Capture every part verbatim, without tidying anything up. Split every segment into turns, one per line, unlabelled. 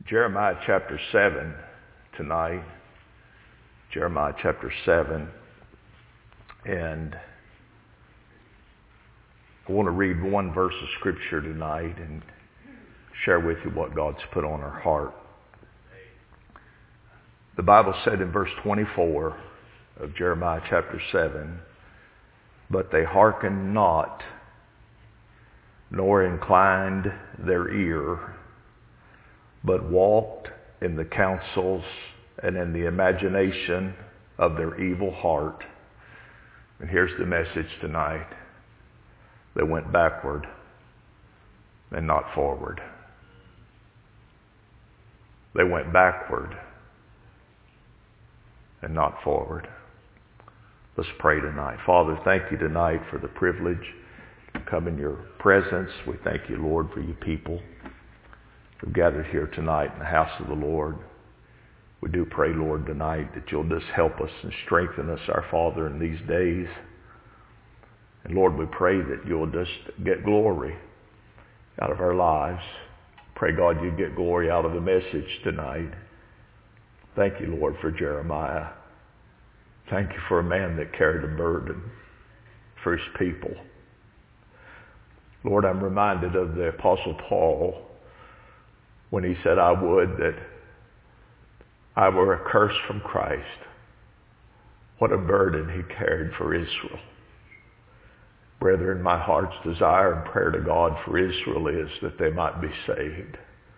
Jeremiah chapter seven tonight. Jeremiah chapter seven. And I want to read one verse of Scripture tonight and share with you what God's put on our heart. The Bible said in verse twenty-four of Jeremiah chapter seven, "But they hearkened not, nor inclined their ear, but walked in the counsels and in the imagination of their evil heart." And here's the message tonight. They went backward and not forward. They went backward and not forward. Let's pray tonight. Father, thank you tonight for the privilege to come in your presence. We thank you, Lord, for you people who gathered here tonight in the house of the Lord. We do pray, Lord, tonight that you'll just help us and strengthen us, our Father, in these days. And Lord, we pray that you'll just get glory out of our lives. Pray, God, you get glory out of the message tonight. Thank you, Lord, for Jeremiah. Thank you for a man that carried a burden for his people. Lord, I'm reminded of the Apostle Paul when he said, "I would that I were accursed from Christ." What a burden he carried for Israel. Brethren, my heart's desire and prayer to God for Israel is that they might be saved.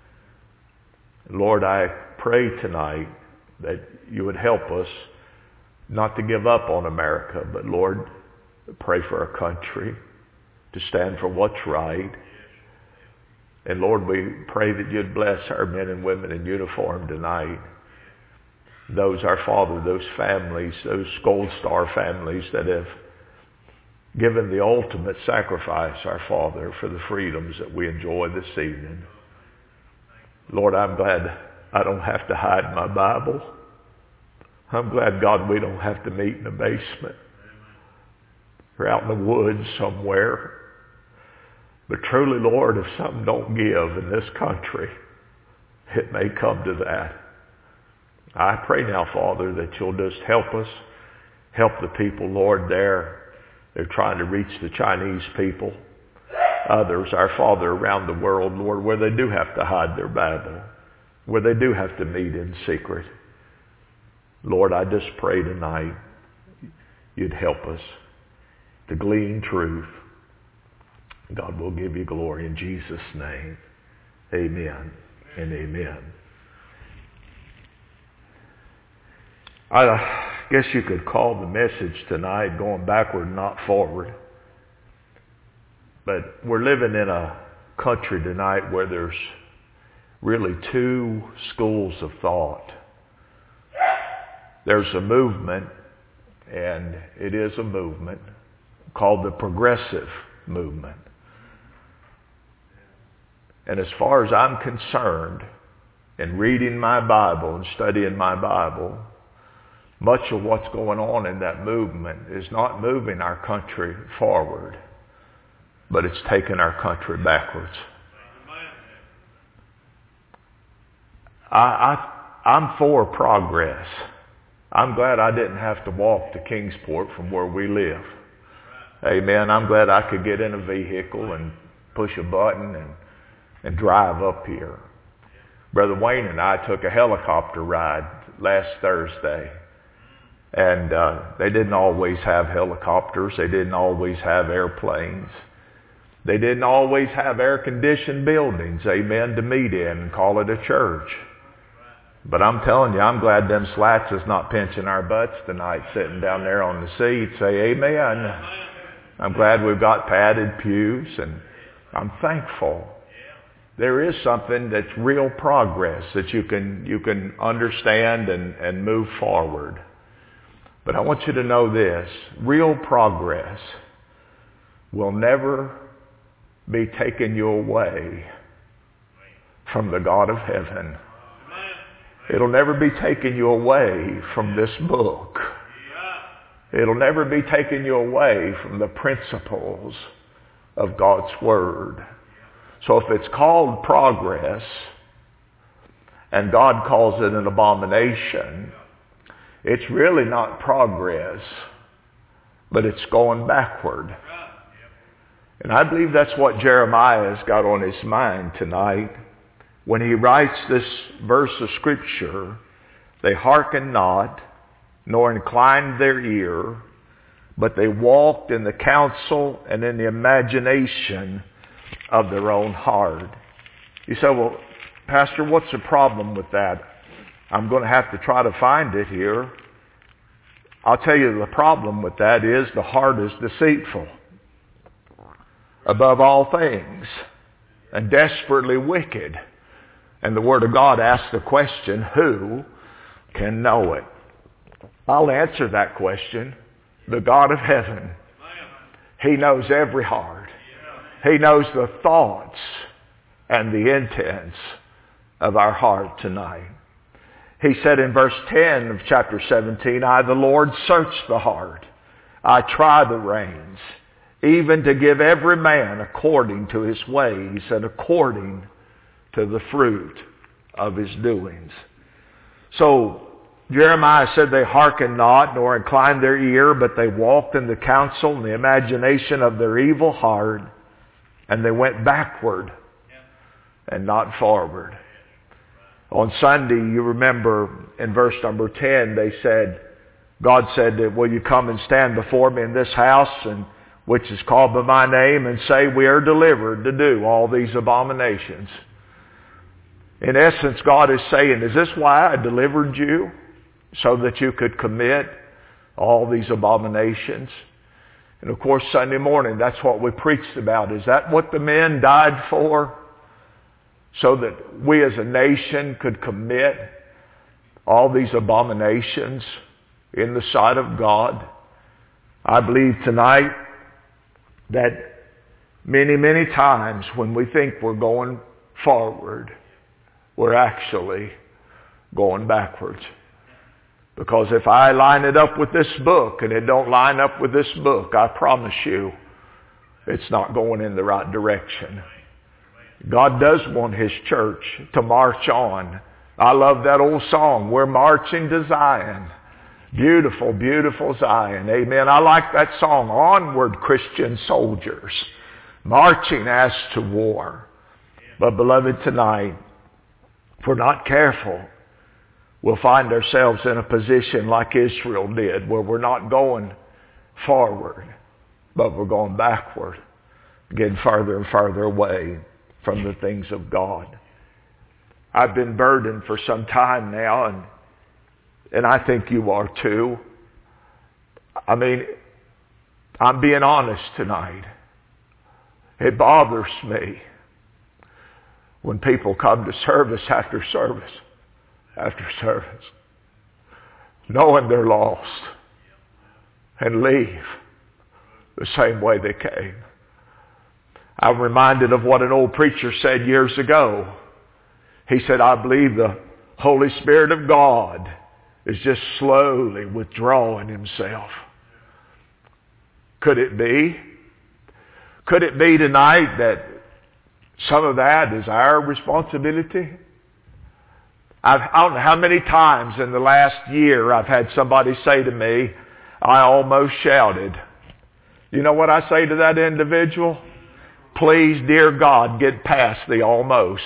Lord, I pray tonight that you would help us not to give up on America, but Lord, pray for our country to stand for what's right. And Lord, we pray that you'd bless our men and women in uniform tonight. Those, our Father, those families, those Gold Star families that have given the ultimate sacrifice, our Father, for the freedoms that we enjoy this evening. Lord, I'm glad I don't have to hide my Bible. I'm glad, God, we don't have to meet in the basement or out in the woods somewhere. But truly, Lord, if something don't give in this country, it may come to that. I pray now, Father, that you'll just help us, help the people, Lord, there. They're trying to reach the Chinese people. Others, our Father, around the world, Lord, where they do have to hide their Bible, where they do have to meet in secret. Lord, I just pray tonight you'd help us to glean truth. God will give you glory in Jesus' name. Amen and amen. I guess you could call the message tonight going backward, not forward. But we're living in a country tonight where there's really two schools of thought. There's a movement, and it is a movement, called the progressive movement. And as far as I'm concerned, in reading my Bible and studying my Bible, much of what's going on in that movement is not moving our country forward, but it's taking our country backwards. I, I, I'm for progress. I'm glad I didn't have to walk to Kingsport from where we live. Amen. I'm glad I could get in a vehicle and push a button and, and drive up here. Brother Wayne and I took a helicopter ride last Thursday. And uh, they didn't always have helicopters. They didn't always have airplanes. They didn't always have air-conditioned buildings, amen, to meet in and call it a church. But I'm telling you, I'm glad them slats is not pinching our butts tonight sitting down there on the seat. Say amen. I'm glad we've got padded pews, and I'm thankful. There is something that's real progress that you can you can understand and, and move forward. But I want you to know this, real progress will never be taking you away from the God of heaven. It'll never be taking you away from this book. It'll never be taking you away from the principles of God's Word. So if it's called progress, and God calls it an abomination, it's really not progress, but it's going backward. And I believe that's what Jeremiah has got on his mind tonight. When he writes this verse of Scripture, they hearkened not, nor inclined their ear, but they walked in the counsel and in the imagination of their own heart. You say, well, Pastor, what's the problem with that? I'm going to have to try to find it here. I'll tell you the problem with that is the heart is deceitful above all things and desperately wicked. And the Word of God asks the question, who can know it? I'll answer that question. The God of heaven. He knows every heart. He knows the thoughts and the intents of our heart tonight. He said in verse ten of chapter seventeen, I, the Lord, search the heart. I try the reins, even to give every man according to his ways and according to the fruit of his doings. So Jeremiah said they hearkened not, nor inclined their ear, but they walked in the counsel and the imagination of their evil heart, and they went backward and not forward. On Sunday, you remember in verse number ten, they said, God said, will you come and stand before me in this house, and which is called by my name, and say, we are delivered to do all these abominations. In essence, God is saying, is this why I delivered you? So that you could commit all these abominations? And of course, Sunday morning, that's what we preached about. Is that what the men died for? So that we as a nation could commit all these abominations in the sight of God? I believe tonight that many, many times when we think we're going forward, we're actually going backwards. Because if I line it up with this book and it don't line up with this book, I promise you it's not going in the right direction. God does want His church to march on. I love that old song, we're marching to Zion. Beautiful, beautiful Zion. Amen. I like that song, Onward, Christian Soldiers, marching as to war. But beloved, tonight, if we're not careful, we'll find ourselves in a position like Israel did, where we're not going forward, but we're going backward, getting further and further away from the things of God. I've been burdened for some time now, and and I think you are too. I mean, I'm being honest tonight. It bothers me when people come to service after service after service, knowing they're lost, and leave the same way they came. I'm reminded of what an old preacher said years ago. He said, I believe the Holy Spirit of God is just slowly withdrawing Himself. Could it be? Could it be tonight that some of that is our responsibility? I've, I don't know how many times in the last year I've had somebody say to me, I almost shouted. You know what I say to that individual? Please, dear God, get past the almost.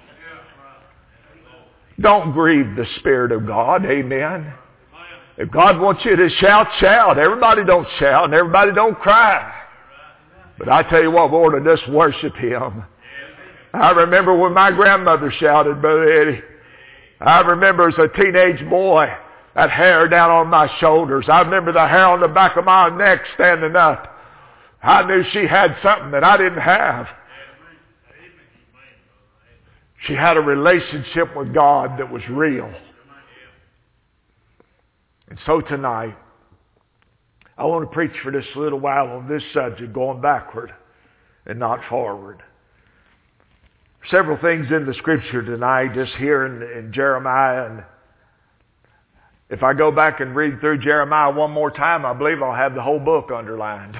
Don't grieve the Spirit of God. Amen. If God wants you to shout, shout. Everybody don't shout and everybody don't cry. But I tell you what, we ought to just worship Him. I remember when my grandmother shouted, Brother Eddie. I remember as a teenage boy, that hair down on my shoulders. I remember the hair on the back of my neck standing up. I knew she had something that I didn't have. She had a relationship with God that was real. And so tonight, I want to preach for just a little while on this subject, going backward and not forward. Several things in the Scripture tonight, just here in, in Jeremiah. And if I go back and read through Jeremiah one more time, I believe I'll have the whole book underlined.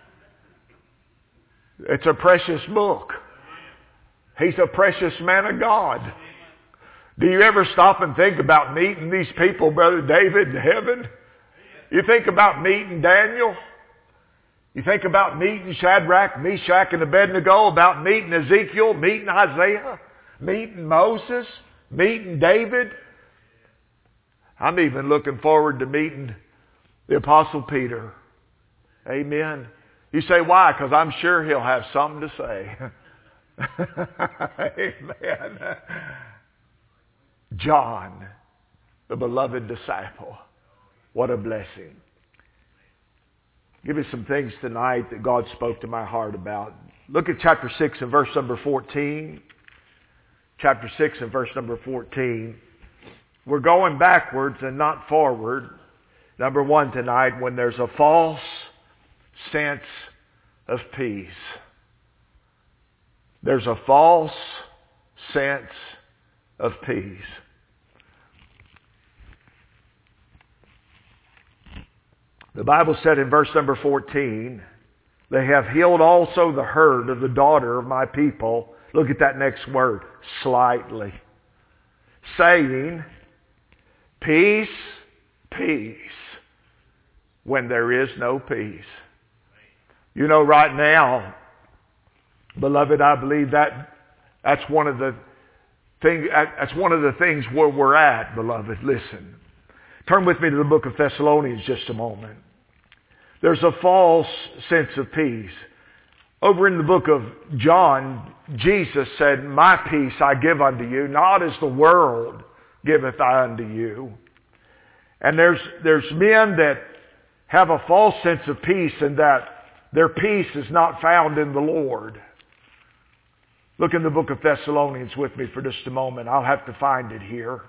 It's a precious book. He's a precious man of God. Do you ever stop and think about meeting these people, Brother David, in heaven? You think about meeting Daniel? You think about meeting Shadrach, Meshach, and Abednego, about meeting Ezekiel, meeting Isaiah, meeting Moses, meeting David? I'm even looking forward to meeting the Apostle Peter. Amen. You say, why? Because I'm sure he'll have something to say. Amen. John, the beloved disciple. What a blessing. Give me some things tonight that God spoke to my heart about. Look at chapter six and verse number fourteen. Chapter six and verse number fourteen. We're going backwards and not forward. Number one tonight, when there's a false sense of peace. There's a false sense of peace. The Bible said in verse number fourteen, they have healed also the herd of the daughter of my people. Look at that next word, slightly. Saying, peace, peace, when there is no peace. You know, right now, beloved, I believe that that's one of the things, that's one of the things where we're at, beloved. Listen. Turn with me to the book of Thessalonians just a moment. There's a false sense of peace. Over in the book of John, Jesus said, my peace I give unto you, not as the world giveth I unto you. And there's, there's men that have a false sense of peace, and that their peace is not found in the Lord. Look in the book of Thessalonians with me for just a moment. I'll have to find it here.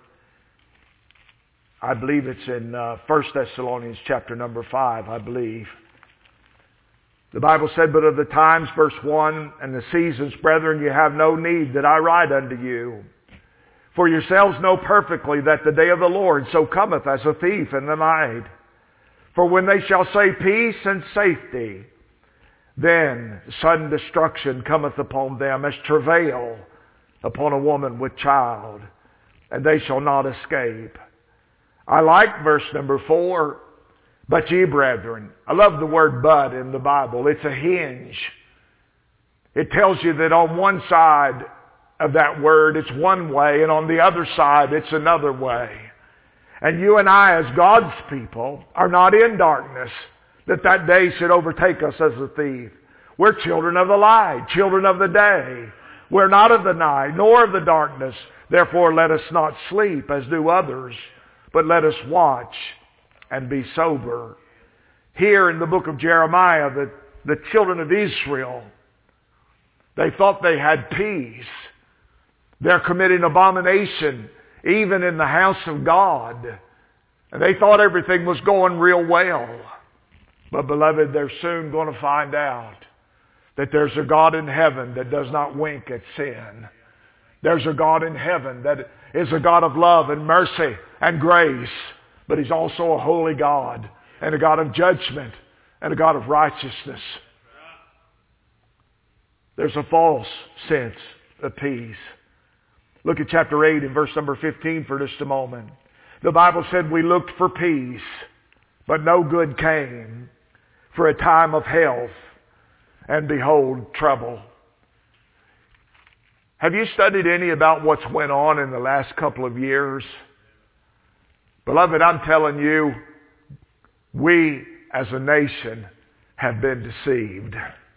I believe it's in uh, First Thessalonians chapter number five, I believe. The Bible said, but of the times, verse one, and the seasons, brethren, you have no need that I write unto you. For yourselves know perfectly that the day of the Lord so cometh as a thief in the night. For when they shall say peace and safety, then sudden destruction cometh upon them as travail upon a woman with child, and they shall not escape. I like verse number four. But ye, brethren, I love the word but in the Bible. It's a hinge. It tells you that on one side of that word it's one way, and on the other side it's another way. And you and I, as God's people, are not in darkness, that that day should overtake us as a thief. We're children of the light, children of the day. We're not of the night, nor of the darkness. Therefore let us not sleep as do others, but let us watch and be sober. Here in the book of Jeremiah, the, the children of Israel, they thought they had peace. They're committing abomination even in the house of God. And they thought everything was going real well. But beloved, they're soon going to find out that there's a God in heaven that does not wink at sin. There's a God in heaven that is a God of love and mercy and grace. But He's also a holy God, and a God of judgment, and a God of righteousness. There's a false sense of peace. Look at chapter eight and verse number fifteen for just a moment. The Bible said, we looked for peace, but no good came, for a time of health, and behold, trouble. Have you studied any about what's went on in the last couple of years? Beloved, I'm telling you, we as a nation have been deceived.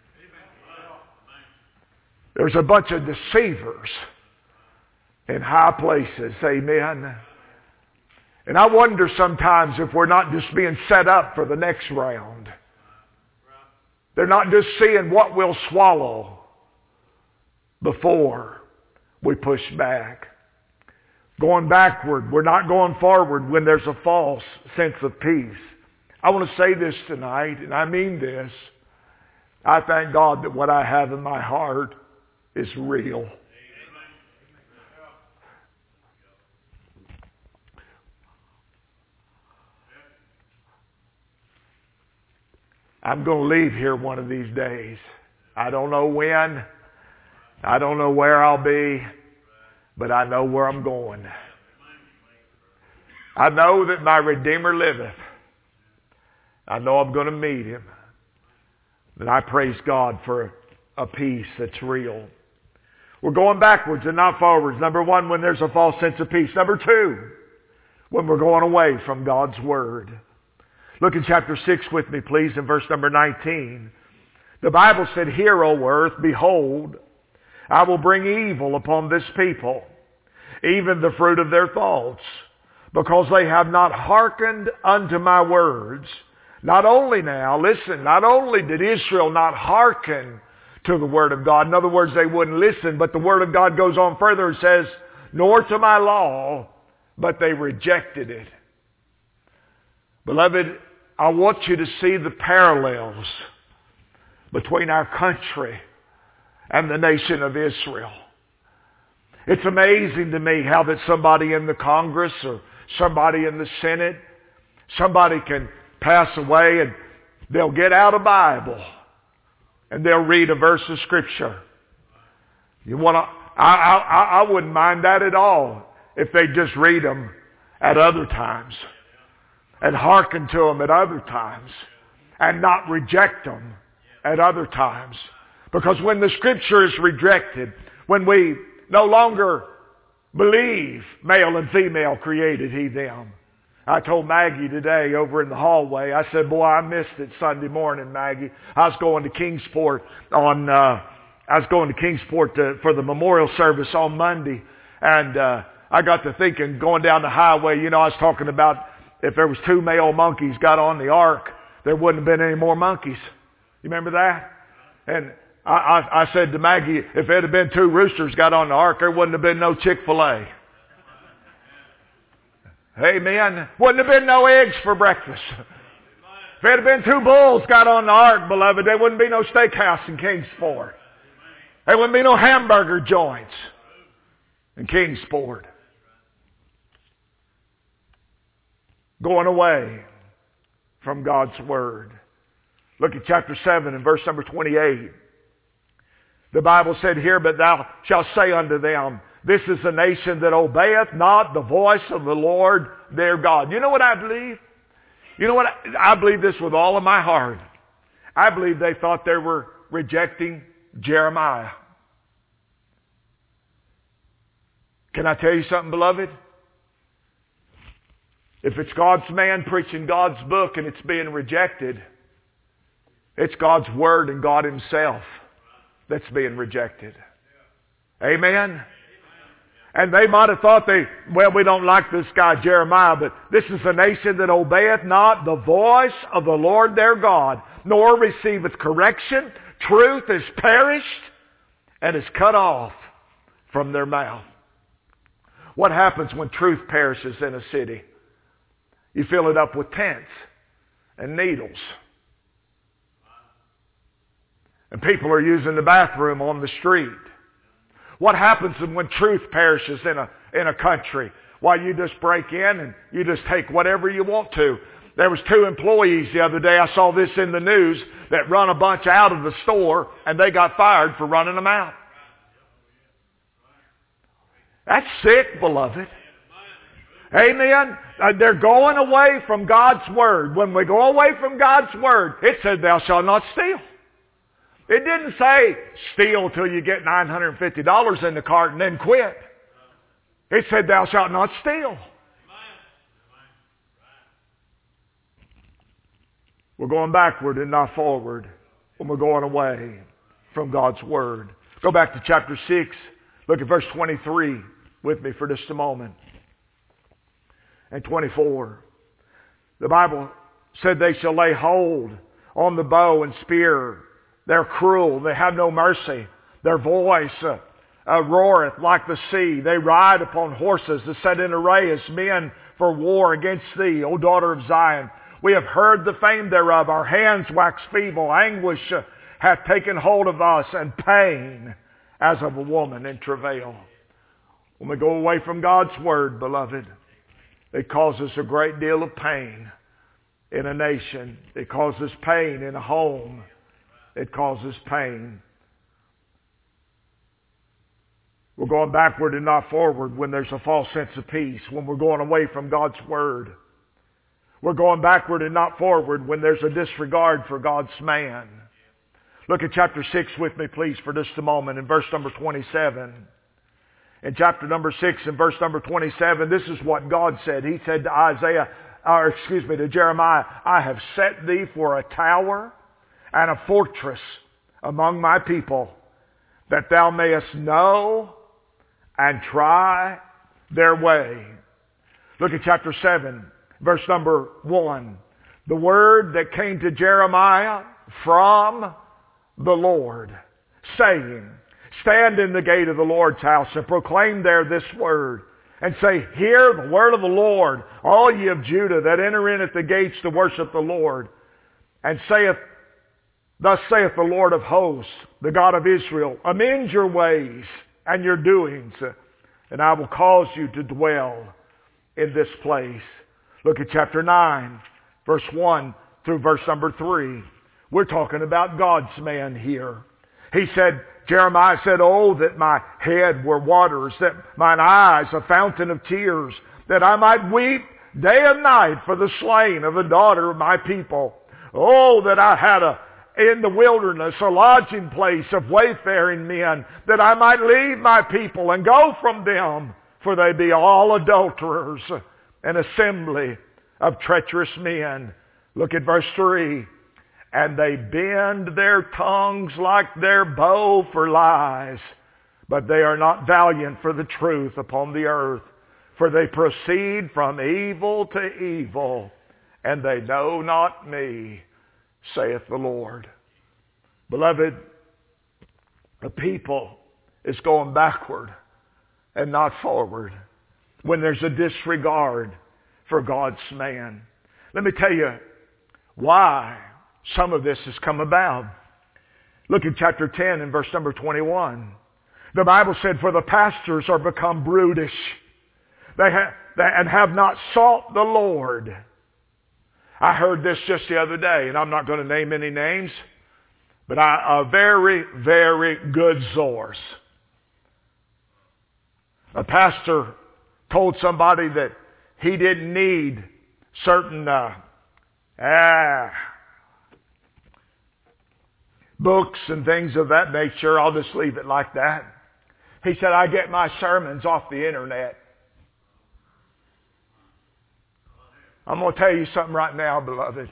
There's a bunch of deceivers in high places, amen. And I wonder sometimes if we're not just being set up for the next round. They're not just seeing what we'll swallow before we push back. Going backward, we're not going forward when there's a false sense of peace. I want to say this tonight, and I mean this. I thank God that what I have in my heart is real. I'm going to leave here one of these days. I don't know when. I don't know where I'll be. but I know where I'm going. I know that my Redeemer liveth. I know I'm going to meet Him. And I praise God for a peace that's real. We're going backwards and not forwards. Number one, when there's a false sense of peace. Number two, when we're going away from God's Word. Look in chapter six with me, please, in verse number nineteen. The Bible said, Hear, O earth, behold, I will bring evil upon this people, even the fruit of their thoughts, because they have not hearkened unto my words. Not only now, listen, not only did Israel not hearken to the Word of God, in other words, they wouldn't listen, but the Word of God goes on further and says, nor to my law, but they rejected it. Beloved, I want you to see the parallels between our country and the nation of Israel. It's amazing to me how that somebody in the Congress or somebody in the Senate, somebody can pass away and they'll get out a Bible and they'll read a verse of Scripture. You want to? I, I I wouldn't mind that at all if they just read them at other times and hearken to them at other times and not reject them at other times. Because when the Scripture is rejected, when we no longer believe male and female created He them. I told Maggie today over in the hallway, I said, boy, I missed it Sunday morning, Maggie. I was going to Kingsport on, uh, I was going to Kingsport to, for the memorial service on Monday. And, uh, I got to thinking, going down the highway, you know, I was talking about if there was two male monkeys got on the ark, there wouldn't have been any more monkeys. You remember that? And I, I, I said to Maggie, if it had been two roosters got on the ark, there wouldn't have been no Chick-fil-A. Amen. Wouldn't have been no eggs for breakfast. If it had been two bulls got on the ark, beloved, there wouldn't be no steakhouse in Kingsport. There wouldn't be no hamburger joints in Kingsport. Going away from God's Word. Look at chapter seven and verse number twenty-eight. The Bible said here, but thou shalt say unto them, this is a nation that obeyeth not the voice of the Lord their God. You know what I believe? You know what? I, I believe this with all of my heart. I believe they thought they were rejecting Jeremiah. Can I tell you something, beloved? If it's God's man preaching God's book and it's being rejected, it's God's Word and God Himself that's being rejected. Amen? And they might have thought they, well, we don't like this guy Jeremiah, but this is a nation that obeyeth not the voice of the Lord their God, nor receiveth correction. Truth is perished and is cut off from their mouth. What happens when truth perishes in a city? You fill it up with tents and needles. And people are using the bathroom on the street. What happens when truth perishes in a, in a country? Why, you just break in and you just take whatever you want to. There was two employees the other day, I saw this in the news, that run a bunch out of the store and they got fired for running them out. That's sick, beloved. Amen. Uh, they're going away from God's Word. When we go away from God's Word, it said, thou shalt not steal. It didn't say steal till you get nine hundred fifty dollars in the cart and then quit. It said, thou shalt not steal. We're going backward and not forward when we're going away from God's Word. Go back to chapter six. Look at verse twenty-three with me for just a moment. And twenty-four. The Bible said they shall lay hold on the bow and spear. They're cruel. They have no mercy. Their voice uh, uh, roareth like the sea. They ride upon horses to set in array as men for war against thee, O daughter of Zion. We have heard the fame thereof. Our hands wax feeble. Anguish uh, hath taken hold of us, and pain as of a woman in travail. When we go away from God's Word, beloved, it causes a great deal of pain in a nation. It causes pain in a home. It causes pain.
We're going backward and not forward when there's a false sense of peace, when we're going away from God's Word. We're going backward and not forward when there's a disregard for God's man. Look at chapter six with me, please, for just a moment, in verse number twenty-seven. In chapter number six, in verse number twenty-seven, this is what God said. He said to Isaiah, or excuse me, to Jeremiah, I have set thee for a tower and a fortress among my people, that thou mayest know and try their way. Look at chapter seven, verse number one. The word that came to Jeremiah from the Lord, saying, stand in the gate of the Lord's house and proclaim there this word, and say, hear the word of the Lord, all ye of Judah that enter in at the gates to worship the Lord. And saith, thus saith the Lord of hosts, the God of Israel, amend your ways and your doings, and I will cause you to dwell in this place. Look at chapter nine, verse one through verse number three. We're talking about God's man here. He said, Jeremiah said, oh, that my head were waters, that mine eyes a fountain of tears, that I might weep day and night for the slain of the daughter of my people. Oh, that I had a in the wilderness a lodging place of wayfaring men, that I might leave my people and go from them, for they be all adulterers, an assembly of treacherous men. Look at verse three. And they bend their tongues like their bow for lies, but they are not valiant for the truth upon the earth. For they proceed from evil to evil, and they know not me, saith the Lord. Beloved, the people is going backward and not forward when there's a disregard for God's man. Let me tell you why some of this has come about. Look at chapter ten and verse number twenty-one. The Bible said, for the pastors are become brutish, they have, they, and have not sought the Lord. I heard this just the other day, and I'm not going to name any names, but I, a very, very good source. A pastor told somebody that he didn't need certain uh, ah, books and things of that nature. I'll just leave it like that. He said, I get my sermons off the internet. I'm going to tell you something right now, beloved.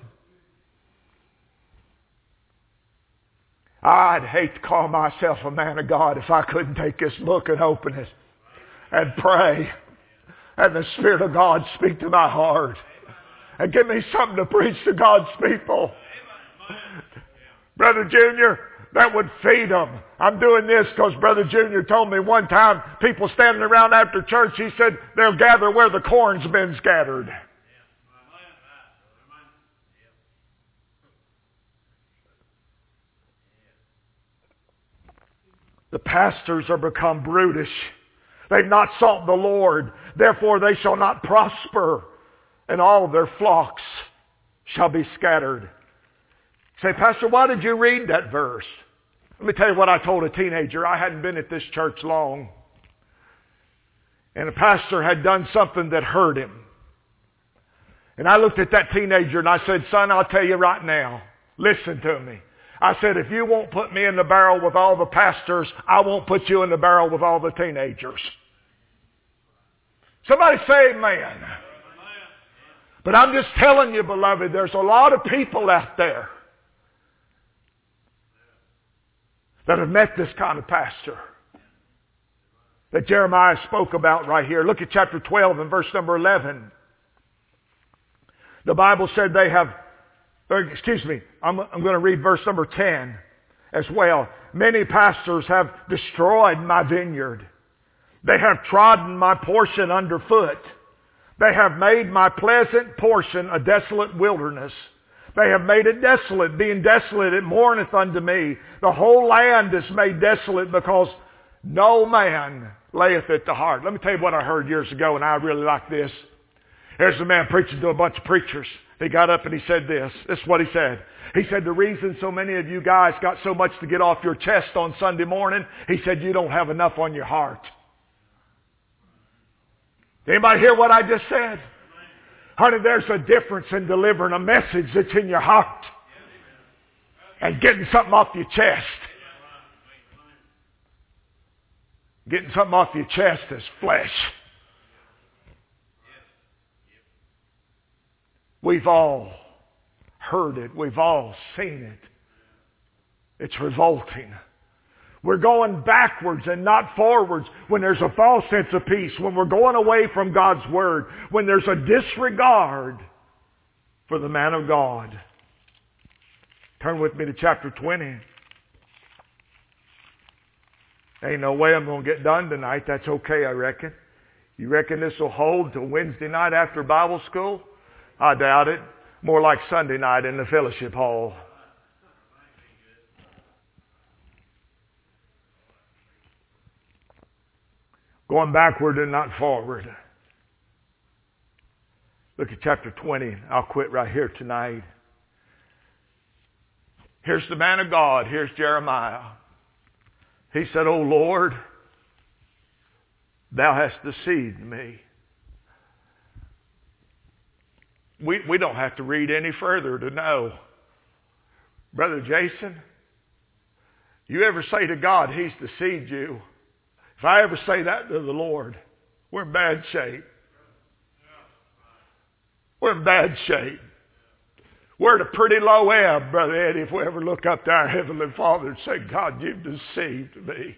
I'd hate to call myself a man of God if I couldn't take this book and open it and pray and the Spirit of God speak to my heart and give me something to preach to God's people. Brother Junior, that would feed them. I'm doing this because Brother Junior told me one time, people standing around after church, he said, they'll gather where the corn's been scattered. The pastors are become brutish. They've not sought the Lord. Therefore they shall not prosper, and all their flocks shall be scattered. Say, Pastor, why did you read that verse? Let me tell you what I told a teenager. I hadn't been at this church long. And a pastor had done something that hurt him. And I looked at that teenager and I said, son, I'll tell you right now. Listen to me. I said, if you won't put me in the barrel with all the pastors, I won't put you in the barrel with all the teenagers. Somebody say amen. But I'm just telling you, beloved, there's a lot of people out there that have met this kind of pastor that Jeremiah spoke about right here. Look at chapter twelve and verse number eleven. The Bible said they have, or excuse me, I'm, I'm going to read verse number ten as well. Many pastors have destroyed my vineyard. They have trodden my portion underfoot. They have made my pleasant portion a desolate wilderness. They have made it desolate. Being desolate, it mourneth unto me. The whole land is made desolate because no man layeth it to heart. Let me tell you what I heard years ago, and I really like this. There's a man preaching to a bunch of preachers, He got up and he said this. This is what he said. He said, the reason so many of you guys got so much to get off your chest on Sunday morning, he said, you don't have enough on your heart. Anybody hear what I just said? Honey, there's a difference in delivering a message that's in your heart and getting something off your chest. Getting something off your chest is flesh. We've all heard it. We've all seen it. It's revolting. We're going backwards and not forwards when there's a false sense of peace, when we're going away from God's Word, when there's a disregard for the man of God. Turn with me to chapter twenty. Ain't no way I'm going to get done tonight. That's okay, I reckon. You reckon this will hold till Wednesday night after Bible school? I doubt it. More like Sunday night in the fellowship hall. Going backward and not forward. Look at chapter twenty. I'll quit right here tonight. Here's the man of God. Here's Jeremiah. He said, O Lord, thou hast deceived me. We, we don't have to read any further to know. Brother Jason, you ever say to God, He's deceived you? If I ever say that to the Lord, we're in bad shape. We're in bad shape. We're at a pretty low ebb, Brother Eddie, if we ever look up to our Heavenly Father and say, God, you've deceived me.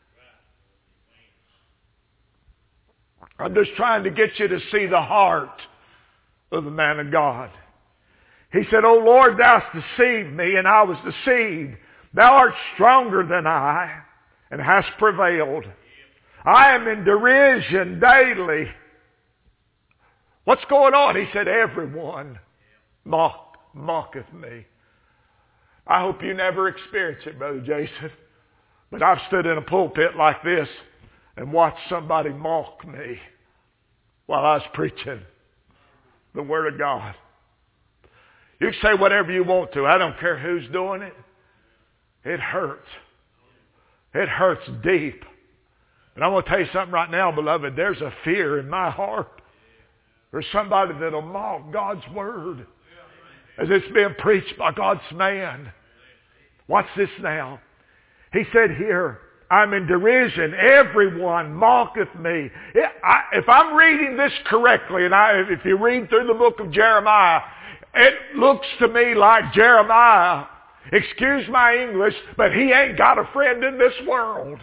I'm just trying to get you to see the heart of the man of God. He said, O Lord, thou hast deceived me, and I was deceived. Thou art stronger than I, and hast prevailed. I am in derision daily. What's going on? He said, everyone mock, mocketh me. I hope you never experience it, Brother Jason. But I've stood in a pulpit like this and watched somebody mock me while I was preaching the Word of God. You can say whatever you want to. I don't care who's doing it. It hurts. It hurts deep. And I'm going to tell you something right now, beloved. There's a fear in my heart. There's somebody that'll mock God's Word as it's being preached by God's man. Watch this now. He said here, I'm in derision. Everyone mocketh me. If I'm reading this correctly, and I, if you read through the book of Jeremiah, it looks to me like Jeremiah, excuse my English, but he ain't got a friend in this world.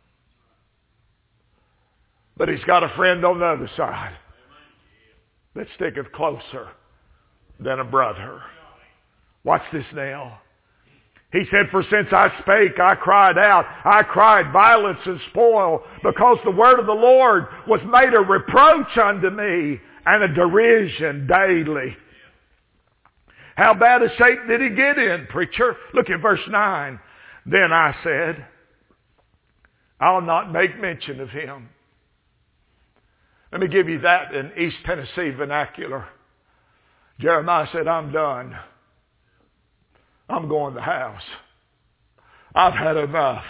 But he's got a friend on the other side that sticketh closer than a brother. Watch this now. He said, for since I spake, I cried out. I cried violence and spoil, because the word of the Lord was made a reproach unto me and a derision daily. How bad a shape did he get in, preacher? Look at verse nine. Then I said, I'll not make mention of him. Let me give you that in East Tennessee vernacular. Jeremiah said, I'm done. I'm going to the house. I've had enough.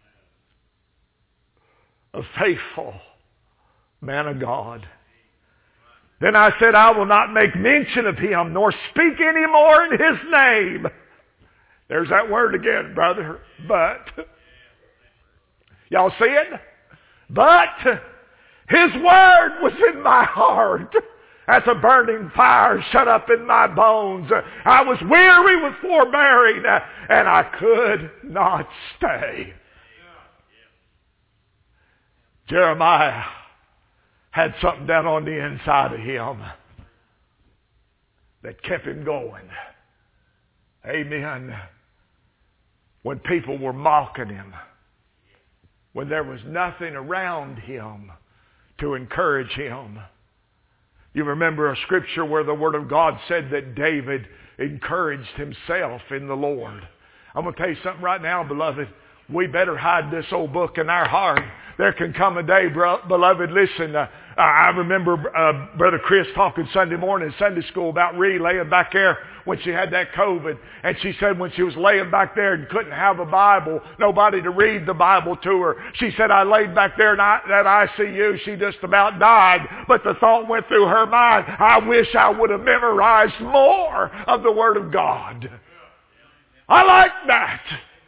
A faithful man of God. Then I said, I will not make mention of him, nor speak any more in his name. There's that word again, brother. But. Y'all see it? But his word was in my heart as a burning fire shut up in my bones. I was weary with forbearing, and I could not stay. Jeremiah had something down on the inside of him that kept him going. Amen. When people were mocking him, when there was nothing around him to encourage him. You remember a scripture where the Word of God said that David encouraged himself in the Lord. I'm going to tell you something right now, beloved. We better hide this old book in our heart. There can come a day, bro, beloved, listen, uh, Uh, I remember uh, Brother Chris talking Sunday morning in Sunday school about Ree laying back there when she had that COVID. And she said when she was laying back there and couldn't have a Bible, nobody to read the Bible to her. She said, I laid back there in that I C U. She just about died. But the thought went through her mind, I wish I would have memorized more of the Word of God. I like that.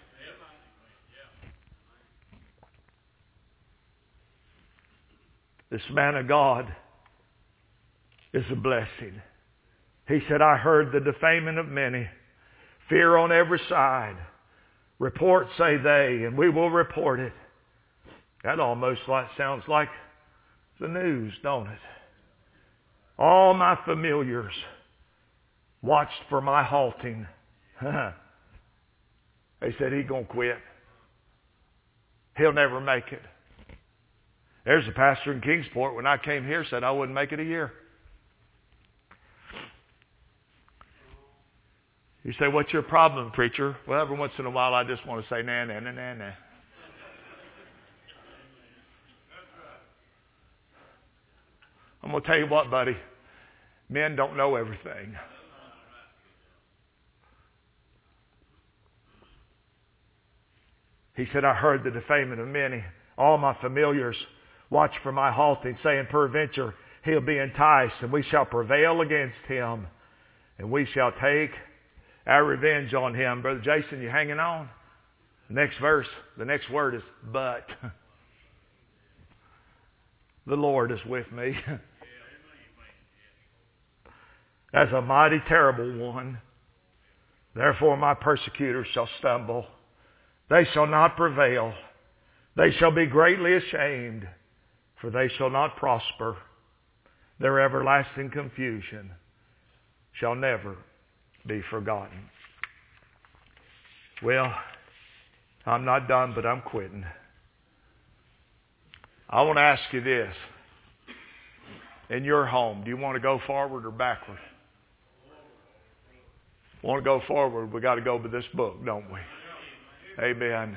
This man of God is a blessing. He said, I heard the defaming of many, fear on every side. Report, say they, and we will report it. That almost like sounds like the news, don't it? All my familiars watched for my halting. They said, he's going to quit. He'll never make it. There's a pastor in Kingsport, when I came here, said I wouldn't make it a year. You say, what's your problem, preacher? Well, every once in a while I just want to say, nah, nah, nah, nah, nah. I'm going to tell you what, buddy. Men don't know everything. He said, I heard the defaming of many. All my familiars watch for my halting, saying, peradventure, he'll be enticed, and we shall prevail against him, and we shall take our revenge on him. Brother Jason, you hanging on? The next verse, the next word is, but. The Lord is with me. As a mighty terrible one. Therefore my persecutors shall stumble. They shall not prevail. They shall be greatly ashamed, for they shall not prosper. Their everlasting confusion shall never be forgotten. Well, I'm not done, but I'm quitting. I want to ask you this. In your home, do you want to go forward or backward? Want to go forward, we got to go with this book, don't we? Amen.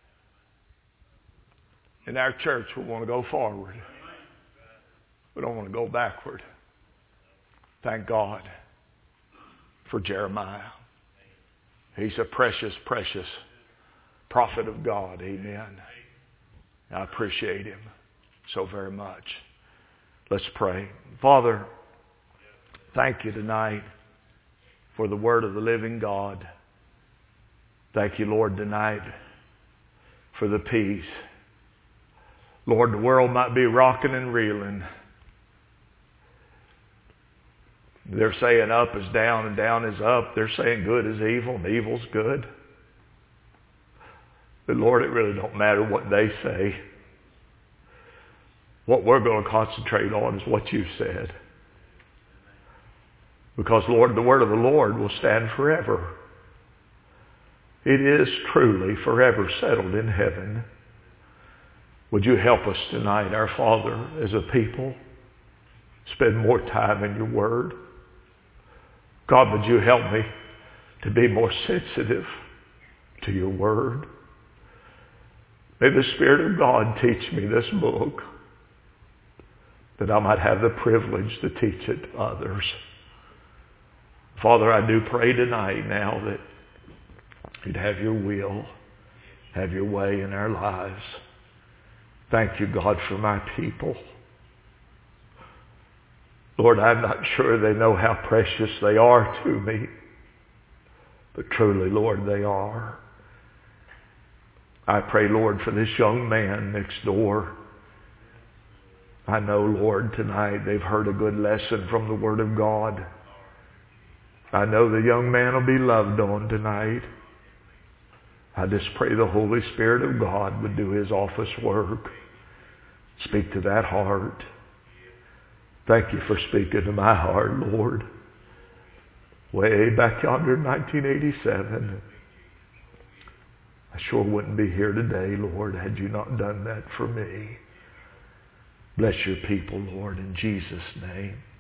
In our church, we want to go forward. We don't want to go backward. Thank God for Jeremiah. He's a precious, precious prophet of God. Amen. I appreciate him so very much. Let's pray. Father, thank you tonight for the word of the living God. Thank you, Lord, tonight for the peace. Lord, the world might be rocking and reeling. They're saying up is down and down is up. They're saying good is evil and evil's good. But Lord, it really don't matter what they say. What we're going to concentrate on is what you've said. Because, Lord, the word of the Lord will stand forever. It is truly forever settled in heaven. Would you help us tonight, our Father, as a people, spend more time in your word? God, would you help me to be more sensitive to your word? May the Spirit of God teach me this book, that I might have the privilege to teach it to others. Father, I do pray tonight now that you'd have your will, have your way in our lives. Thank you, God, for my people. Lord, I'm not sure they know how precious they are to me, but truly, Lord, they are. I pray, Lord, for this young man next door. I know, Lord, tonight they've heard a good lesson from the Word of God. I know the young man will be loved on tonight. I just pray the Holy Spirit of God would do his office work. Speak to that heart. Thank you for speaking to my heart, Lord. Way back yonder in nineteen eighty-seven. I sure wouldn't be here today, Lord, had you not done that for me. Bless your people, Lord, in Jesus' name.